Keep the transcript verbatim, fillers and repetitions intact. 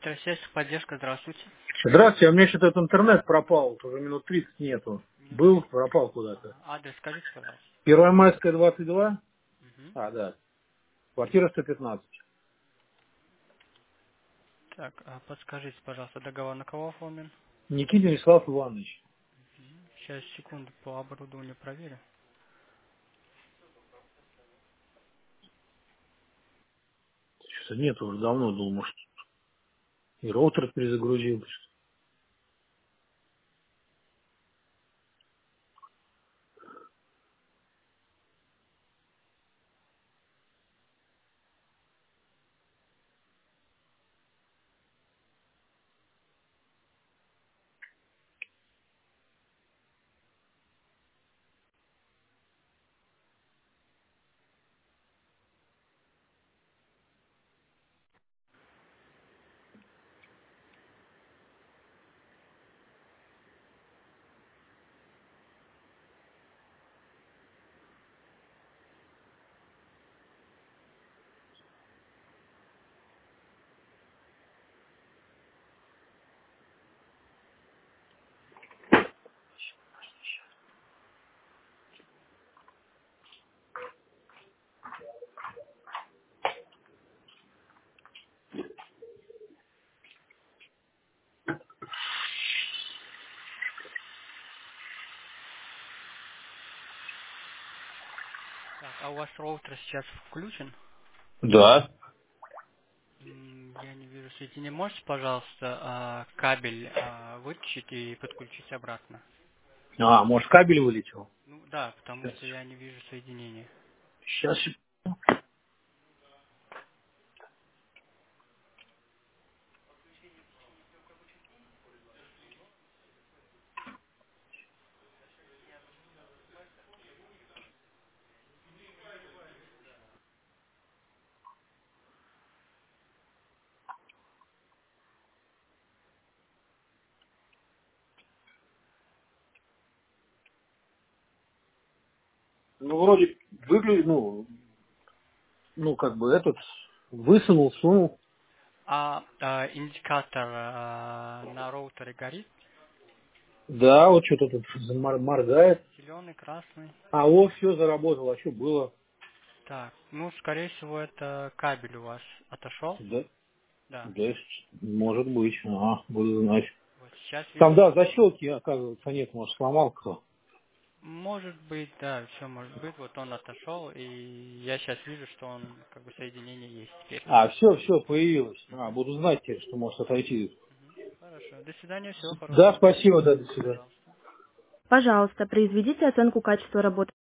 Электросеть, поддержка, здравствуйте. Здравствуйте, а у меня что-то этот интернет пропал, уже минут тридцать нету. Минут Был, тридцать. пропал куда-то. Ага. Адрес скажите, пожалуйста. Первомайская, двадцать два. Мгм. А, да. Квартира сто пятнадцать. Так, а подскажите, пожалуйста, договор на кого оформлен? Никитин Вячеслав Иванович. Сейчас, секунду, по оборудованию проверю. Что-то нет уже давно, думал, может, и роутер перезагрузился. Так, а у вас роутер сейчас включен? Да. М, Я не вижу соединения. Можете, пожалуйста, а, кабель а, вытащить и подключить обратно? А, может, кабель вылетел? Ну да, потому Сейчас. что я не вижу соединения. Сейчас. Ну, вроде выглядит, ну, ну, как бы этот, высунул, сунул. А, а, индикатор а, на роутере горит? Да, вот что-то тут замор- моргает. Зеленый, красный. А, вот, все заработало, а что было? Так, ну, скорее всего, это кабель у вас отошел. Да, Да. да, может быть. Ага, буду знать. Вот сейчас Там, вижу, да, защелки, оказывается, нет, может, сломал кто. может быть, да, все может быть. Вот он отошел, и я сейчас вижу, что он, как бы, соединение есть теперь. А, все, все, появилось. А, Мгм. буду знать теперь, что может отойти. Мгм. Хорошо. До свидания, всего Да, хорошего. спасибо, да, до свидания. Пожалуйста. Пожалуйста, произведите оценку качества работы.